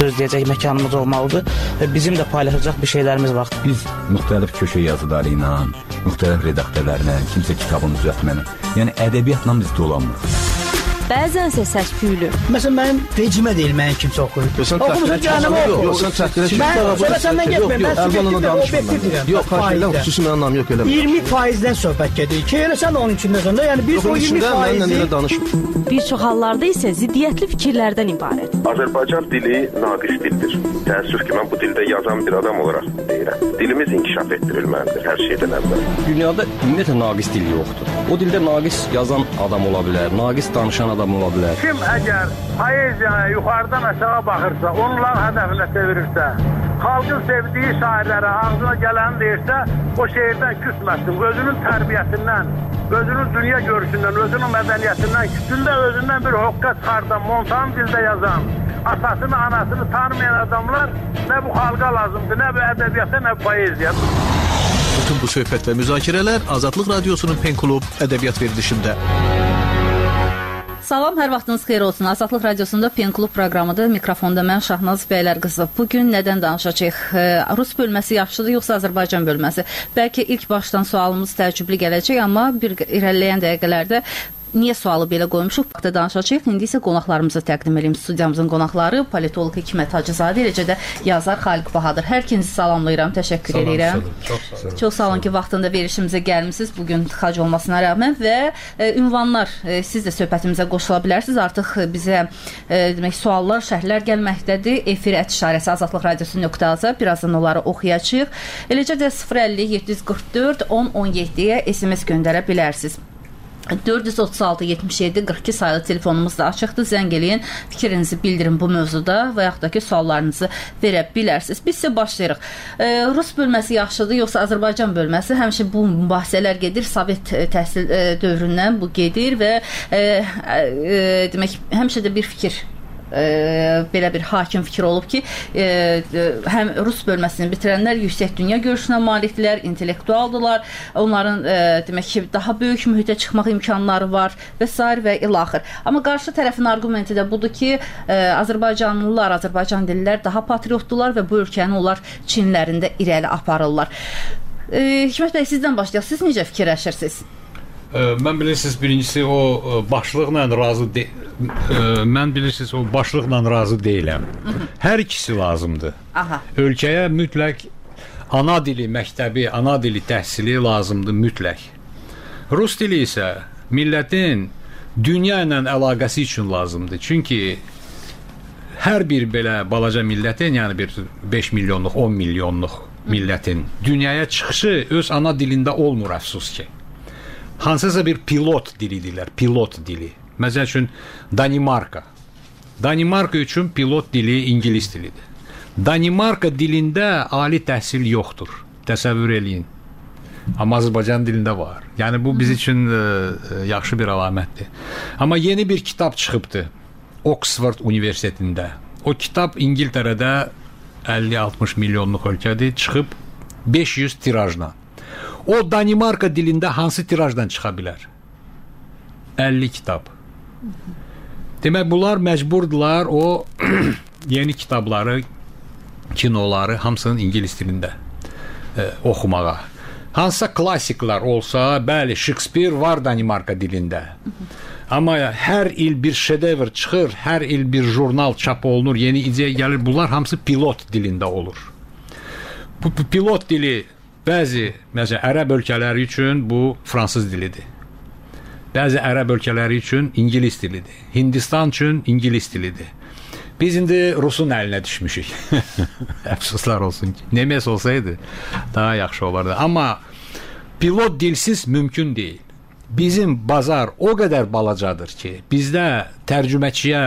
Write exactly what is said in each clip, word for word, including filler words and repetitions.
söz deyəcək məkanımız olmalıdır və bizim də paylaşacaq bir şeylərimiz var. Biz müxtəlif köşə yazıları ilə, müxtəlif redaktörlərlə, kimsə kitabını düzəltməklə, yəni ədəbiyyatla biz dolanmırıq. Bəzənsə səs-küylü. Məsələn, mənim vecimə deyil, mənim kimsə oxuyur. Oxumusun canım oxu. Yox, sən çəkdirə ki, mən səndən getməyim, mən subjektiv və obyektiv deyirəm. Yox, xahiş edirəm, xüsusi mənim anlam yox eləmə. iyirmi faizdən söhbət gedir ki, elə sən onun içində sonda, yəni biz o iyirmi faizi... Bir çox hallarda isə ziddiyyətli fikirlərdən ibarət. Azərbaycan dili naqis dildir. Təəssüf ki, mən bu dildə yazan bir adam olaraq deyirəm. Dilimiz inkişaf etdirilməlidir hər şeydən əvvəl. Dünyada ümumiyyətlə naqis dil yoxdur. O dildə naqis yazan adam ola bilər, naqis danışan adam ola bilər. Kim əgər poeziyaya yuxarıdan aşağı baxırsa, onlar hədəfinə çevirirsə, xalqın sevdiyi şairlərə ağzına gələni deyirsə, o şeirdən küsməsin, özünün tərbiyəsindən, özünün dünya görüşündən, özünün mədəniyyətindən, küçündə özündən bir hoqqa çıxardan, montan dildə yazan, atasını, anasını tanımayan adamlar nə bu xalqa lazımdır, nə bu ədəbiyyata, nə bu poeziya. Bütün bu söhbət və müzakirələr Azadlıq Radiosunun Pen Klub ədəbiyyat verilişində. Salam, hər vaxtınız xeyir olsun. Azadlıq Radiosunda Pen Klub proqramıdır. Mikrofonda mən Şahnaz Bəylər qızı. Bugün nədən danışacağıq? Rus bölməsi yaxşıdır, yoxsa Azərbaycan bölməsi? Bəlkə ilk başdan sualımız təəccüblü gələcək, amma bir irəliləyən dəqiqələrdə niyə sualı belə qoymuşuq? Baxda danışacağıq. İndi isə qonaqlarımızı təqdim edeyim. Studiyamızın qonaqları politoloq Hikmət Hacızadə, eləcə də yazar Xaliq Bahadır. Hər ikinizi salamlayıram, təşəkkür Salam, edirəm. Çox sağ olun. Çox sağ olun ki, vaxtında verilişimizə gəlmisiniz. Bugün tıxac olmasına rəğmən və e, ünvanlar e, siz də söhbətimizə qoşula bilərsiniz. Artıq bizə e, demək suallar, şərhlər gəlməkdədir. Efir ət işarəsi azadlıq radiosu nöqtə az. Birazdan onları oxuyacağıq. Eləcə də sıfır əlli yeddi yüz qırx dörd on on yeddiyə S M S göndərə bilərsiniz. dörd yüz otuz altı yetmiş yeddi qırx iki sayılı telefonumuz da açıqdır. Zəng eləyin, fikrinizi bildirin bu mövzuda və yaxud da ki, suallarınızı verə bilərsiniz. Biz isə başlayırıq. E, Rus bölməsi yaxşıdır, yoxsa Azərbaycan bölməsi? Həmişə bu mübahisələr gedir, Sovet təhsil e, dövründən bu gedir və e, e, demək, həmişə də bir fikir E, belə bir hakim fikir olub ki, e, həm Rus bölməsini bitirənlər yüksək dünya görüşünə malikdirlər, intellektualdılar, onların e, demək ki, daha böyük mühitə çıxmaq imkanları var və s. və ilaxır. Amma qarşı tərəfin arqumenti də budur ki, e, Azərbaycanlılar, Azərbaycan dillər daha patriotdular və bu ölkəni onlar çinlərində irəli aparırlar. E, Hikmət bəy, sizdən başlayaq. Siz necə fikirləşirsiniz? Mən bilirsiniz, birincisi o başlıqla razı de mən bilirsiniz o başlıqla razı deyiləm. Hər ikisi lazımdır. Aha. Ölkəyə mütləq ana dili məktəbi, ana dili təhsili lazımdır mütləq. Rus dili isə millətin dünya ilə əlaqəsi üçün lazımdır. Çünki hər bir belə balaca millətin, yəni bir beş milyonluq, on milyonluq millətin dünyaya çıxışı öz ana dilində olmur, əfsus ki. Hansısa bir pilot dilidirlər, pilot dili. Məsəl üçün Danimarka. Danimarka üçün pilot dili ingilis dilidir. Danimarka dilində ali təhsil yoxdur. Təsəvvür eləyin. Amma Azərbaycan dilində var. Yəni bu biz üçün ə, yaxşı bir əlamətdir. Amma yeni bir kitab çıxıbdı Oxford Universitetində. O kitab İngiltərədə əlli altmış milyonluq ölkədir, çıxıb beş yüz tirajla. O Danimarka dilində hansı tirajdan çıxa bilər? əlli kitab. Demək, bunlar məcburdular o yeni kitabları, kinoları hamısının ingilis dilində e, oxumağa. Hansısa klassiklər olsa, bəli, Shakespeare var Danimarka dilində. Amma hər il bir şedevr çıxır, hər il bir jurnal çap olunur, yeni ideya gəlir. Bunlar hamısı pilot dilində olur. Bu pilot dili bəzi, məsələn, ərəb ölkələri üçün bu fransız dilidir. Bəzi ərəb ölkələri üçün ingilis dilidir. Hindistan üçün ingilis dilidir. Biz indi Rusun əlinə düşmüşük. Əfsuslar olsun ki. Nemes olsaydı daha yaxşı olardı. Amma pilot dilsiz mümkün deyil. Bizim bazar o qədər balacadır ki, bizdə tərcüməçiyə,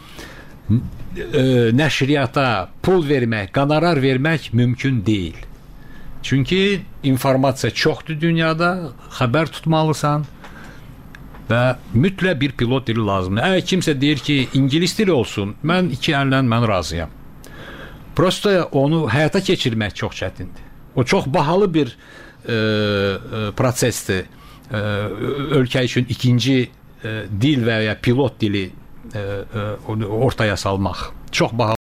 e, nəşriyyata pul vermək, qonorar vermək mümkün deyil. Çünki informasiya çoxdur dünyada, xəbər tutmalısan və mütləq bir pilot dili lazımdır. Əgər kimsə deyir ki, ingilis dili olsun, mən iki əllə mən razıyam. Prosta onu həyata keçirmək çox çətindir. O çox bahalı bir e, e, prosesdir. E, ölkə üçün ikinci e, dil və ya pilot dili e, e, ortaya salmaq. Çox bahalı.